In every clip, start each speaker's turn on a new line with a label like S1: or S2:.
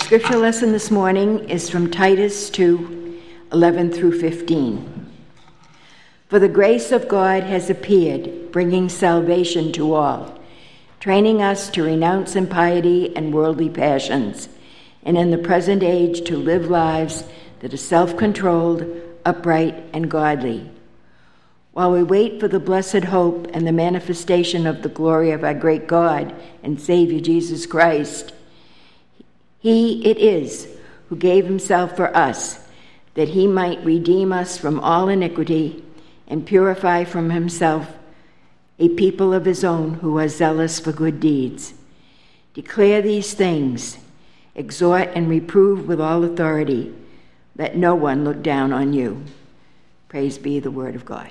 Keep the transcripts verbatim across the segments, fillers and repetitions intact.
S1: Scripture lesson this morning is from Titus two, eleven through fifteen. For the grace of God has appeared, bringing salvation to all, training us to renounce impiety and worldly passions, and in the present age to live lives that are self-controlled, upright, and godly. While we wait for the blessed hope and the manifestation of the glory of our great God and Savior Jesus Christ, He it is who gave himself for us, that he might redeem us from all iniquity and purify from himself a people of his own who are zealous for good deeds. Declare these things, exhort and reprove with all authority. Let no one look down on you. Praise be the word of God.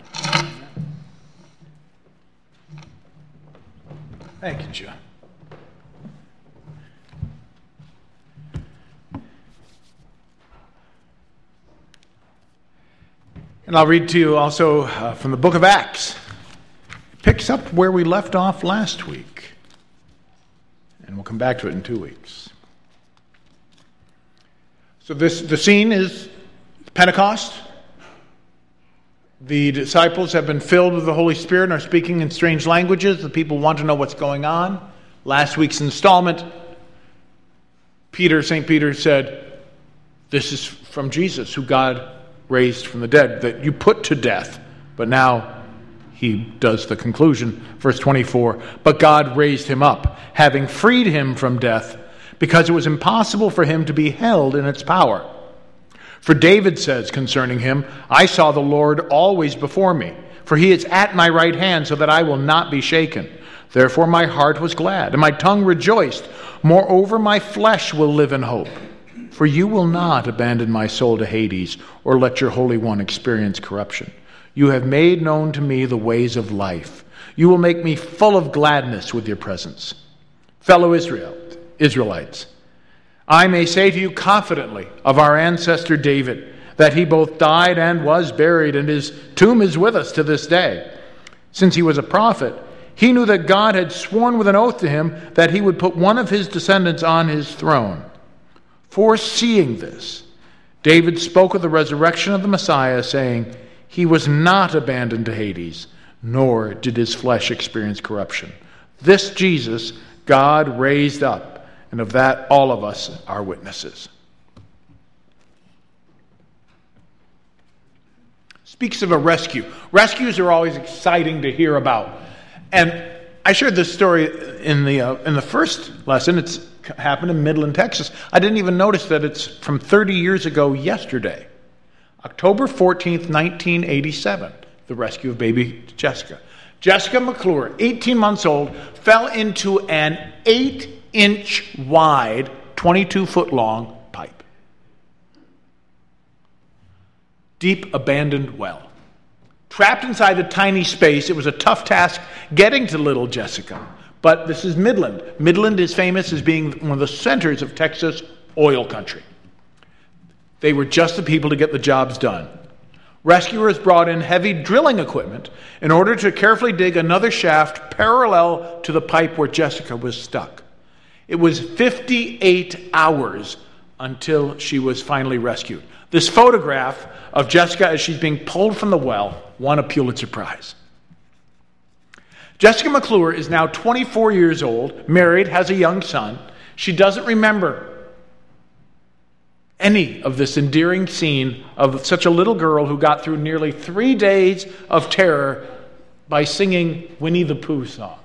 S2: Thank you, John. And I'll read to you also uh, from the book of Acts. It picks up where we left off last week. And we'll come back to it in two weeks. So this the scene is Pentecost. The disciples have been filled with the Holy Spirit and are speaking in strange languages. The people want to know what's going on. Last week's installment, Peter, Saint Peter said, this is from Jesus, who God raised from the dead, that you put to death. But now he does the conclusion, verse twenty-four, but God raised him up, having freed him from death, because it was impossible for him to be held in its power. For David says concerning him, I saw the Lord always before me, for he is at my right hand, so that I will not be shaken. Therefore my heart was glad, and my tongue rejoiced. Moreover, my flesh will live in hope. For you will not abandon my soul to Hades, or let your Holy One experience corruption. You have made known to me the ways of life. You will make me full of gladness with your presence. Fellow Israel, Israelites, I may say to you confidently of our ancestor David, that he both died and was buried, and his tomb is with us to this day. Since he was a prophet, he knew that God had sworn with an oath to him that he would put one of his descendants on his throne. Foreseeing this, David spoke of the resurrection of the Messiah, saying, he was not abandoned to Hades, nor did his flesh experience corruption. This Jesus God raised up, and of that all of us are witnesses. Speaks of a rescue. Rescues are always exciting to hear about. And I shared this story in the uh, in the first lesson. It's happened in Midland, Texas. I didn't even notice that it's from thirty years ago yesterday. October fourteenth, nineteen eighty-seven, the rescue of baby Jessica. Jessica McClure, eighteen months old, fell into an eight-inch wide, twenty-two foot long pipe. Deep abandoned well. Trapped inside the tiny space, it was a tough task getting to little Jessica. But this is Midland. Midland is famous as being one of the centers of Texas oil country. They were just the people to get the jobs done. Rescuers brought in heavy drilling equipment in order to carefully dig another shaft parallel to the pipe where Jessica was stuck. It was fifty-eight hours until she was finally rescued. This photograph of Jessica as she's being pulled from the well won a Pulitzer Prize. Jessica McClure is now twenty-four years old, married, has a young son. She doesn't remember any of this endearing scene of such a little girl who got through nearly three days of terror by singing Winnie the Pooh songs.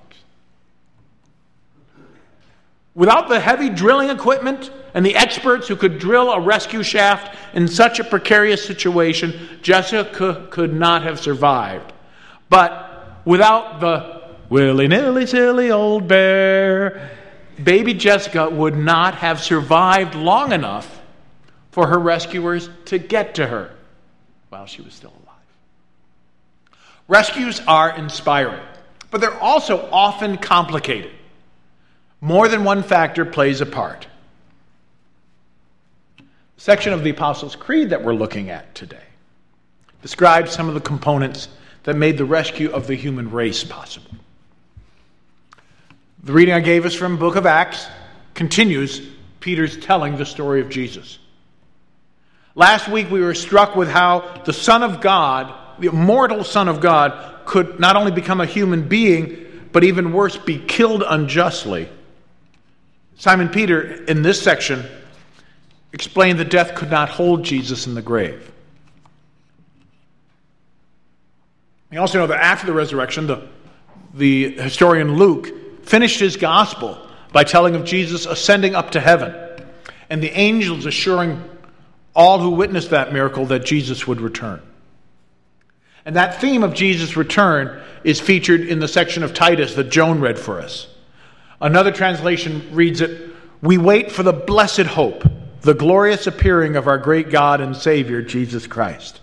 S2: Without the heavy drilling equipment and the experts who could drill a rescue shaft in such a precarious situation, Jessica could not have survived. But without the willy-nilly silly old bear, baby Jessica would not have survived long enough for her rescuers to get to her while she was still alive. Rescues are inspiring, but they're also often complicated. More than one factor plays a part. The section of the Apostles' Creed that we're looking at today describes some of the components that made the rescue of the human race possible. The reading I gave us from the book of Acts continues Peter's telling the story of Jesus. Last week we were struck with how the Son of God, the immortal Son of God, could not only become a human being, but even worse, be killed unjustly. Simon Peter, in this section, explained that death could not hold Jesus in the grave. We also know that after the resurrection, the, the historian Luke finished his gospel by telling of Jesus ascending up to heaven, and the angels assuring all who witnessed that miracle that Jesus would return. And that theme of Jesus' return is featured in the section of Titus that Joan read for us. Another translation reads it, "We wait for the blessed hope, the glorious appearing of our great God and Savior, Jesus Christ."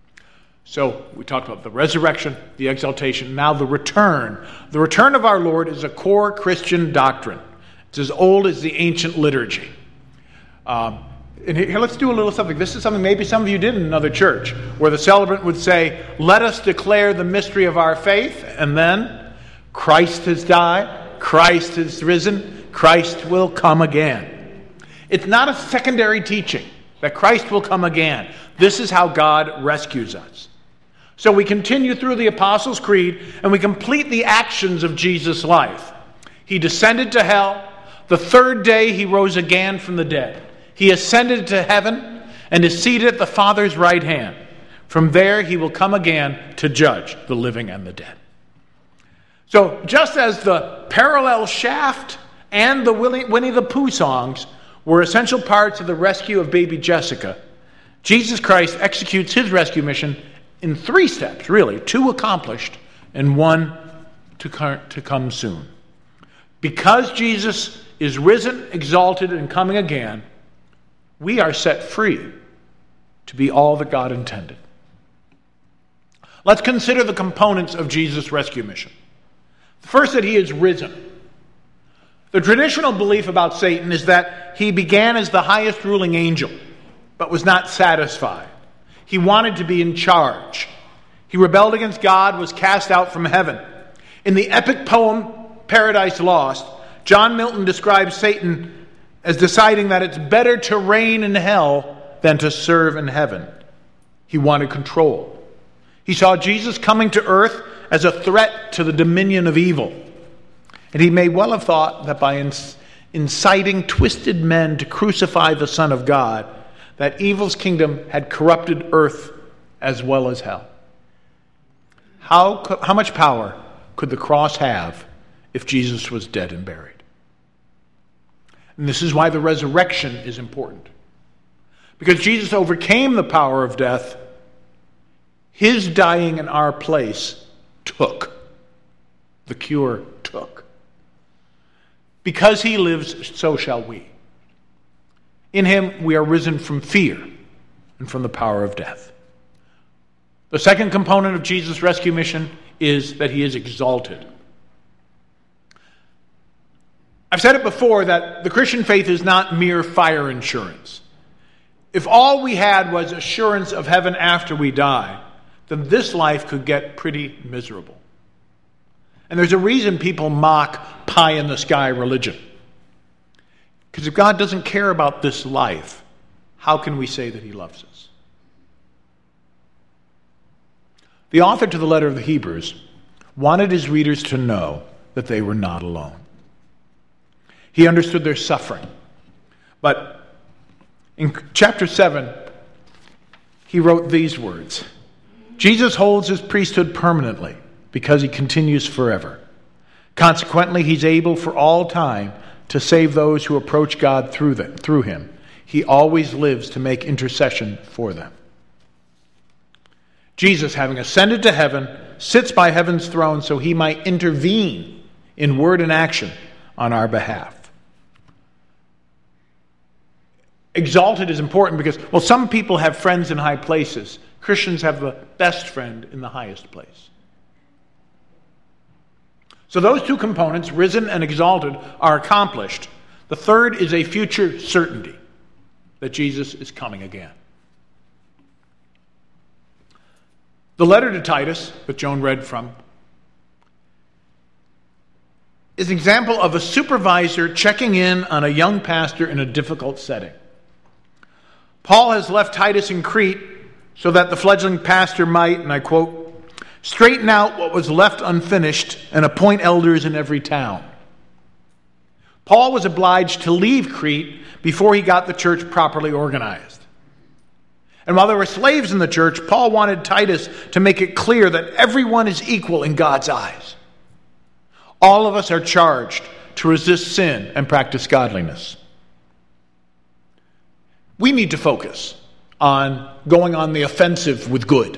S2: So we talked about the resurrection, the exaltation, now the return. The return of our Lord is a core Christian doctrine. It's as old as the ancient liturgy. Um, and here, let's do a little something. This is something maybe some of you did in another church, where the celebrant would say, "Let us declare the mystery of our faith," and then, "Christ has died, Christ has risen, Christ will come again." It's not a secondary teaching that Christ will come again. This is how God rescues us. So we continue through the Apostles' Creed and we complete the actions of Jesus' life. He descended to hell. The third day he rose again from the dead. He ascended to heaven and is seated at the Father's right hand. From there he will come again to judge the living and the dead. So just as the parallel shaft and the Winnie the Pooh songs were essential parts of the rescue of baby Jessica, Jesus Christ executes his rescue mission in three steps, really. Two accomplished and one to come soon. Because Jesus is risen, exalted, and coming again, we are set free to be all that God intended. Let's consider the components of Jesus' rescue mission. First, that he is risen. The traditional belief about Satan is that he began as the highest ruling angel, but was not satisfied. He wanted to be in charge. He rebelled against God, was cast out from heaven. In the epic poem Paradise Lost, John Milton describes Satan as deciding that it's better to reign in hell than to serve in heaven. He wanted control. He saw Jesus coming to earth as a threat to the dominion of evil. And he may well have thought that by inciting twisted men to crucify the Son of God, that evil's kingdom had corrupted earth as well as hell. How, how much power could the cross have if Jesus was dead and buried? And this is why the resurrection is important. Because Jesus overcame the power of death, his dying in our place took. The cure took. Because he lives, so shall we. In him we are risen from fear and from the power of death. The second component of Jesus' rescue mission is that he is exalted. I've said it before that the Christian faith is not mere fire insurance. If all we had was assurance of heaven after we die, then this life could get pretty miserable. And there's a reason people mock pie-in-the-sky religion. Because if God doesn't care about this life, how can we say that he loves us? The author to the letter of the Hebrews wanted his readers to know that they were not alone. He understood their suffering. But in chapter seven, he wrote these words: Jesus holds his priesthood permanently because he continues forever. Consequently, he's able for all time to save those who approach God through them, through him. He always lives to make intercession for them. Jesus, having ascended to heaven, sits by heaven's throne so he might intervene in word and action on our behalf. Exalted is important because, well, some people have friends in high places. Christians have the best friend in the highest place. So those two components, risen and exalted, are accomplished. The third is a future certainty that Jesus is coming again. The letter to Titus that Joan read from is an example of a supervisor checking in on a young pastor in a difficult setting. Paul has left Titus in Crete so that the fledgling pastor might, and I quote, straighten out what was left unfinished and appoint elders in every town. Paul was obliged to leave Crete before he got the church properly organized. And while there were slaves in the church, Paul wanted Titus to make it clear that everyone is equal in God's eyes. All of us are charged to resist sin and practice godliness. We need to focus on going on the offensive with good.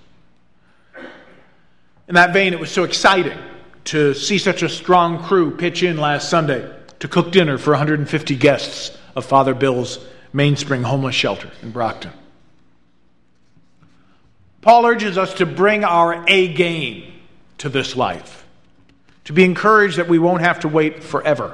S2: In that vein, it was so exciting to see such a strong crew pitch in last Sunday to cook dinner for one hundred fifty guests of Father Bill's Mainspring homeless shelter in Brockton. Paul urges us to bring our A game to this life, to be encouraged that we won't have to wait forever.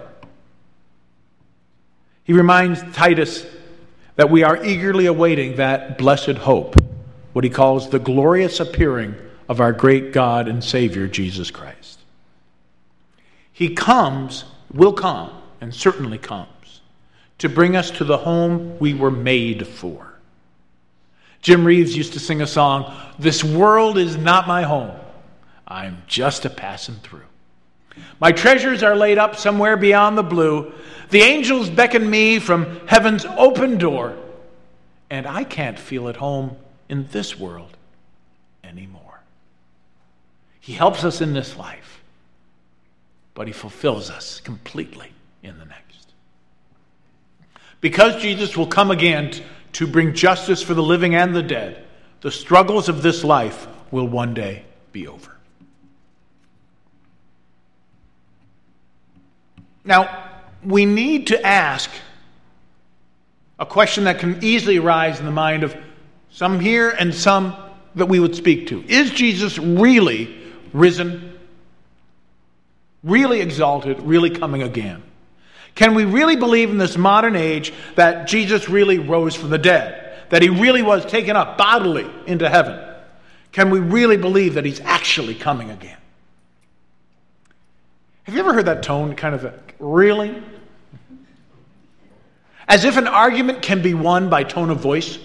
S2: He reminds Titus that we are eagerly awaiting that blessed hope, what he calls the glorious appearing of our great God and Savior, Jesus Christ. He comes, will come, and certainly comes, to bring us to the home we were made for. Jim Reeves used to sing a song, "This world is not my home. I'm just a passing through. My treasures are laid up somewhere beyond the blue. The angels beckon me from heaven's open door, and I can't feel at home in this world anymore." He helps us in this life, but he fulfills us completely in the next. Because Jesus will come again to bring justice for the living and the dead, the struggles of this life will one day be over. Now, we need to ask a question that can easily arise in the mind of some here and some that we would speak to. Is Jesus really risen, really exalted, really coming again? Can we really believe in this modern age that Jesus really rose from the dead, that he really was taken up bodily into heaven? Can we really believe that he's actually coming again? Have you ever heard that tone, kind of a, really? As if an argument can be won by tone of voice?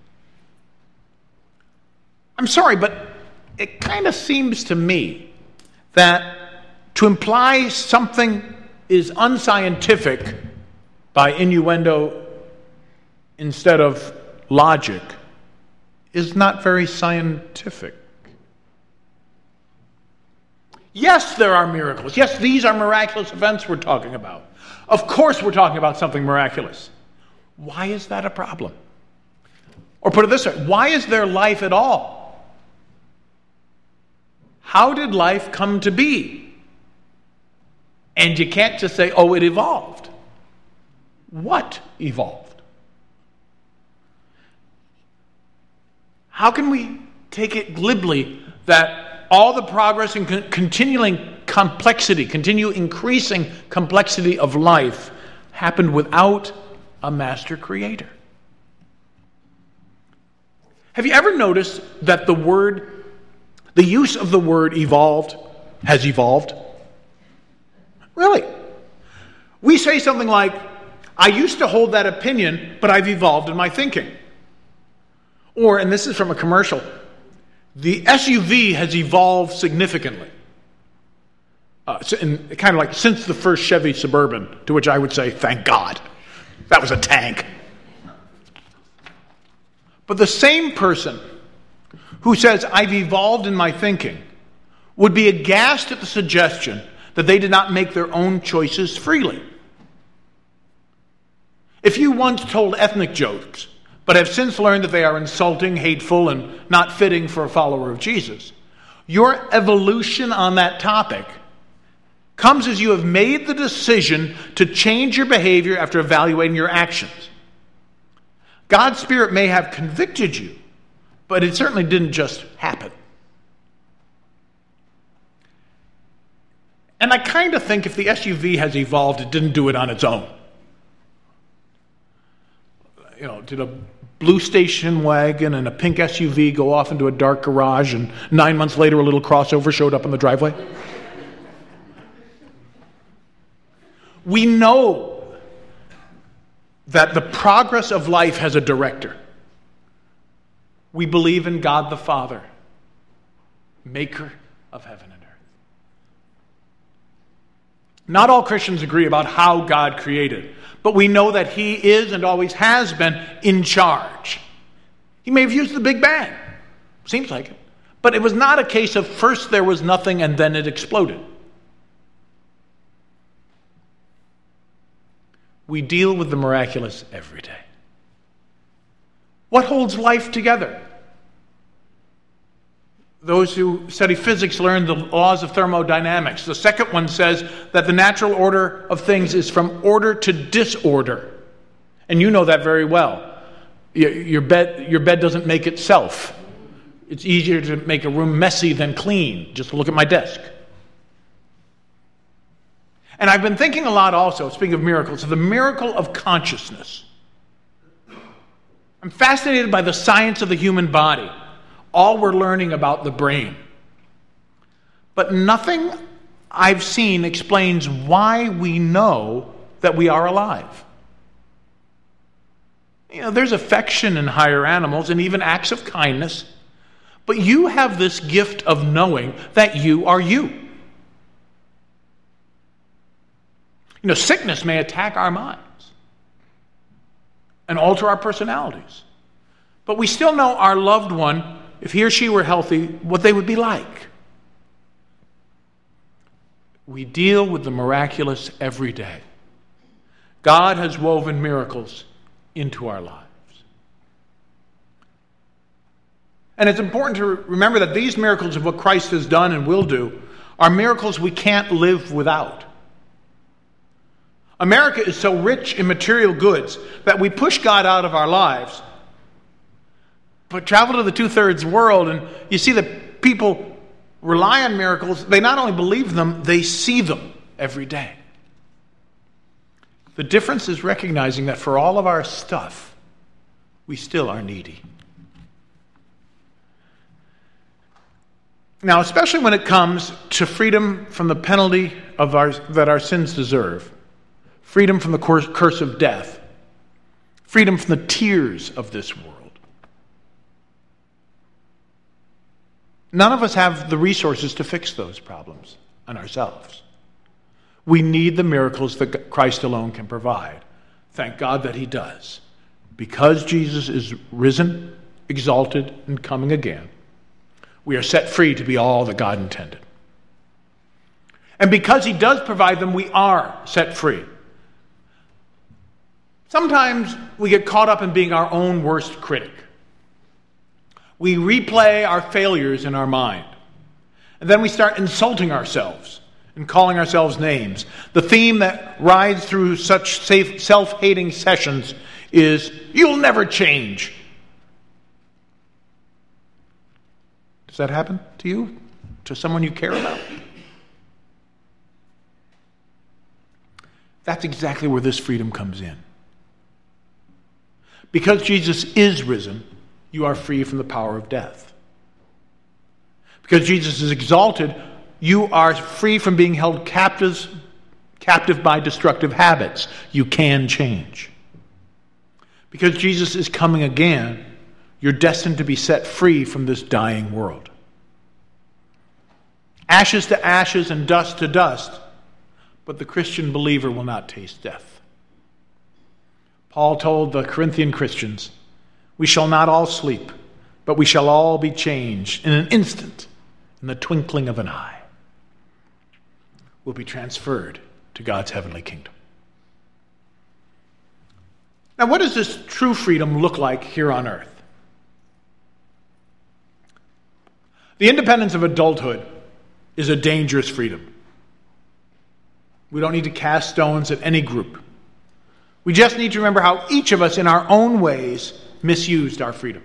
S2: I'm sorry, but it kind of seems to me that to imply something is unscientific by innuendo instead of logic is not very scientific. Yes, there are miracles. Yes, these are miraculous events we're talking about. Of course we're talking about something miraculous. Why is that a problem? Or put it this way, why is there life at all? How did life come to be? And you can't just say, oh, it evolved. What evolved? How can we take it glibly that all the progress and con- continuing complexity, continue increasing complexity of life happened without a master creator? Have you ever noticed that the word, the use of the word evolved has evolved? Really? We say something like, I used to hold that opinion, but I've evolved in my thinking. Or, and this is from a commercial, the S U V has evolved significantly. Uh, in, kind of like since the first Chevy Suburban, to which I would say, thank God. That was a tank. But the same person who says, I've evolved in my thinking, would be aghast at the suggestion that they did not make their own choices freely. If you once told ethnic jokes, but have since learned that they are insulting, hateful, and not fitting for a follower of Jesus, your evolution on that topic comes as you have made the decision to change your behavior after evaluating your actions. God's Spirit may have convicted you, but it certainly didn't just happen. And I kind of think if the S U V has evolved, it didn't do it on its own. You know, did a blue station wagon and a pink S U V go off into a dark garage, and nine months later a little crossover showed up in the driveway? We know that the progress of life has a director. We believe in God the Father, maker of heaven and earth. Not all Christians agree about how God created, but we know that He is and always has been in charge. He may have used the Big Bang. Seems like it. But it was not a case of first there was nothing and then it exploded. We deal with the miraculous every day. What holds life together? Those who study physics learn the laws of thermodynamics. The second one says that the natural order of things is from order to disorder. And you know that very well. Your, your bed, your bed doesn't make itself. It's easier to make a room messy than clean. Just look at my desk. And I've been thinking a lot also, speaking of miracles, of the miracle of consciousness. I'm fascinated by the science of the human body. All we're learning about the brain. But nothing I've seen explains why we know that we are alive. You know, there's affection in higher animals and even acts of kindness. But you have this gift of knowing that you are you. You know, sickness may attack our minds and alter our personalities. But we still know our loved one, if he or she were healthy, what they would be like. We deal with the miraculous every day. God has woven miracles into our lives. And it's important to remember that these miracles of what Christ has done and will do are miracles we can't live without. America is so rich in material goods that we push God out of our lives. But travel to the two-thirds world and you see that people rely on miracles. They not only believe them, they see them every day. The difference is recognizing that for all of our stuff, we still are needy. Now, especially when it comes to freedom from the penalty of our, that our sins deserve, freedom from the curse of death, freedom from the tears of this world. None of us have the resources to fix those problems on ourselves. We need the miracles that Christ alone can provide. Thank God that He does. Because Jesus is risen, exalted, and coming again, we are set free to be all that God intended. And because He does provide them, we are set free. Sometimes we get caught up in being our own worst critic. We replay our failures in our mind. And then we start insulting ourselves and calling ourselves names. The theme that rides through such safe, self-hating sessions is, "You'll never change." Does that happen to you? To someone you care about? That's exactly where this freedom comes in. Because Jesus is risen, you are free from the power of death. Because Jesus is exalted, you are free from being held captives, captive by destructive habits. You can change. Because Jesus is coming again, you're destined to be set free from this dying world. Ashes to ashes and dust to dust, but the Christian believer will not taste death. Paul told the Corinthian Christians, "We shall not all sleep, but we shall all be changed in an instant, in the twinkling of an eye." We'll be transferred to God's heavenly kingdom. Now, what does this true freedom look like here on earth? The independence of adulthood is a dangerous freedom. We don't need to cast stones at any group. We just need to remember how each of us in our own ways misused our freedom.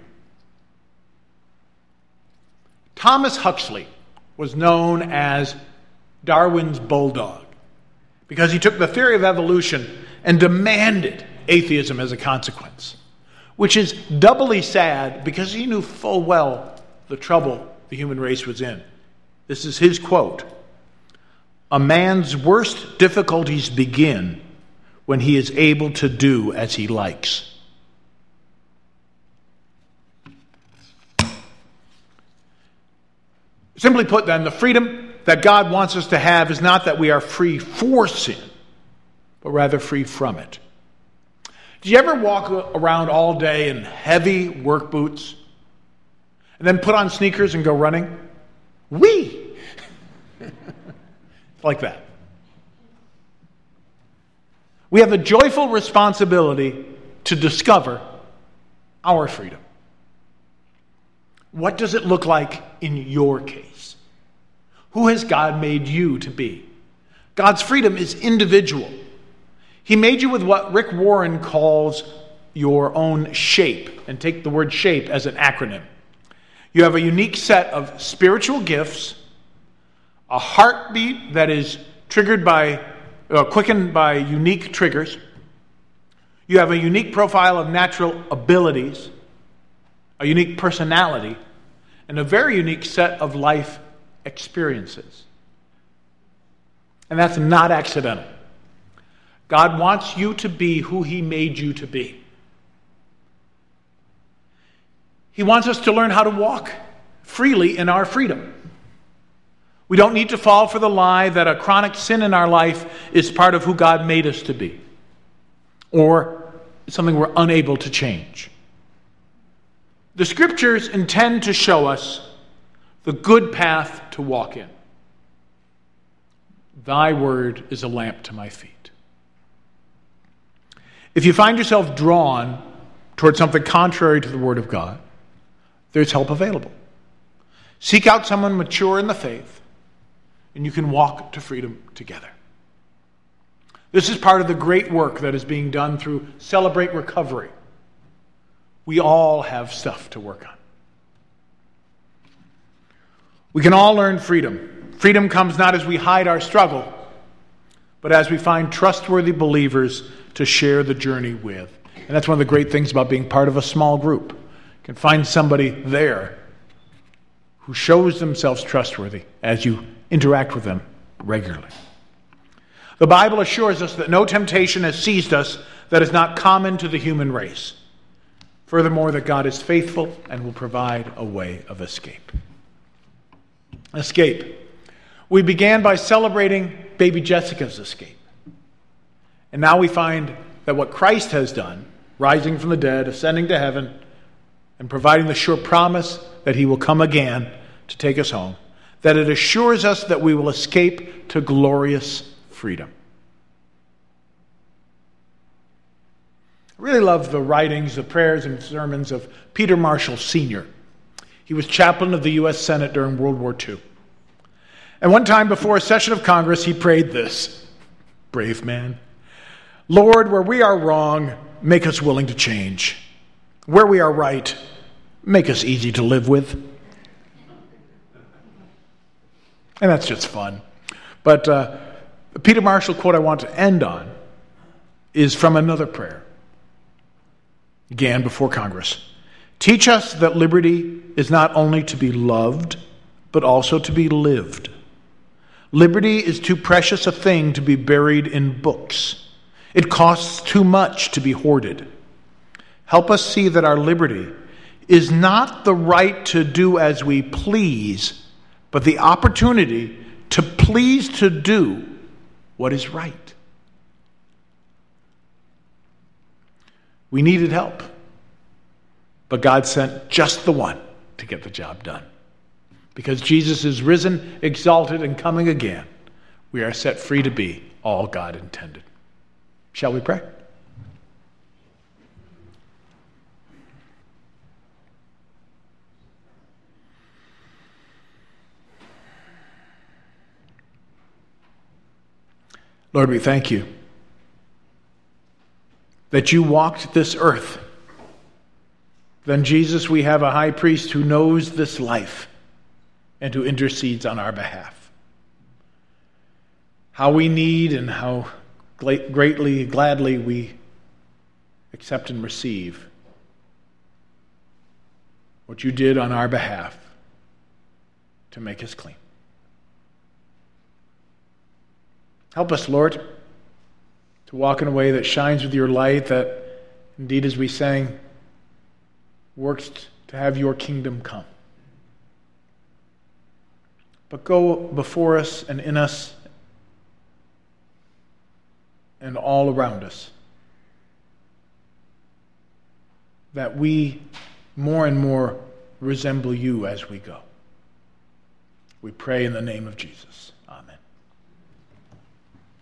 S2: Thomas Huxley was known as Darwin's bulldog because he took the theory of evolution and demanded atheism as a consequence, which is doubly sad because he knew full well the trouble the human race was in. This is his quote: A man's worst difficulties begin when he is able to do as he likes. Simply put, then, the freedom that God wants us to have is not that we are free for sin, but rather free from it. Do you ever walk around all day in heavy work boots and then put on sneakers and go running? Whee! Like that. We have a joyful responsibility to discover our freedom. What does it look like in your case? Who has God made you to be? God's freedom is individual. He made you with what Rick Warren calls your own shape, and take the word shape as an acronym. You have a unique set of spiritual gifts, a heartbeat that is triggered by, uh, quickened by unique triggers. You have a unique profile of natural abilities, a unique personality, and a very unique set of life experiences. And that's not accidental. God wants you to be who He made you to be. He wants us to learn how to walk freely in our freedom. We don't need to fall for the lie that a chronic sin in our life is part of who God made us to be, or something we're unable to change. The Scriptures intend to show us the good path to walk in. Thy word is a lamp to my feet. If you find yourself drawn toward something contrary to the Word of God, there's help available. Seek out someone mature in the faith, and you can walk to freedom together. This is part of the great work that is being done through Celebrate Recovery. We all have stuff to work on. We can all learn freedom. Freedom comes not as we hide our struggle, but as we find trustworthy believers to share the journey with. And that's one of the great things about being part of a small group. You can find somebody there who shows themselves trustworthy as you interact with them regularly. The Bible assures us that no temptation has seized us that is not common to the human race. Furthermore, that God is faithful and will provide a way of escape. Escape. We began by celebrating baby Jessica's escape. And now we find that what Christ has done, rising from the dead, ascending to heaven, and providing the sure promise that He will come again to take us home, that it assures us that we will escape to glorious freedom. I really love the writings, the prayers, and sermons of Peter Marshall Senior He was chaplain of the U S Senate during World War Two. And one time before a session of Congress, he prayed this, brave man, Lord, where we are wrong, make us willing to change. Where we are right, make us easy to live with. And that's just fun. But uh, the Peter Marshall quote I want to end on is from another prayer. Again, before Congress. Teach us that liberty is not only to be loved, but also to be lived. Liberty is too precious a thing to be buried in books. It costs too much to be hoarded. Help us see that our liberty is not the right to do as we please, but the opportunity to please to do what is right. We needed help, but God sent just the one to get the job done. Because Jesus is risen, exalted, and coming again, we are set free to be all God intended. Shall we pray? Lord, we thank you that you walked this earth. Then, Jesus, we have a high priest who knows this life and who intercedes on our behalf. How we need and how greatly, gladly we accept and receive what you did on our behalf to make us clean. Help us, Lord, to walk in a way that shines with your light, that indeed, as we sang, works to have your kingdom come. But go before us and in us and all around us, that we more and more resemble you as we go. We pray in the name of Jesus. Amen.